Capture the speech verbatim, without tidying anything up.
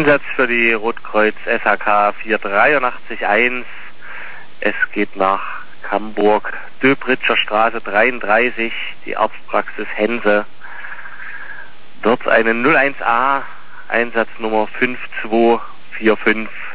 Einsatz für die Rotkreuz S H K vier drei acht eins. Es geht nach Camburg, Döbritscher Straße dreiunddreißig, die Arztpraxis Hense. Dort eine null eins A, Einsatznummer fünf zwei vier fünf.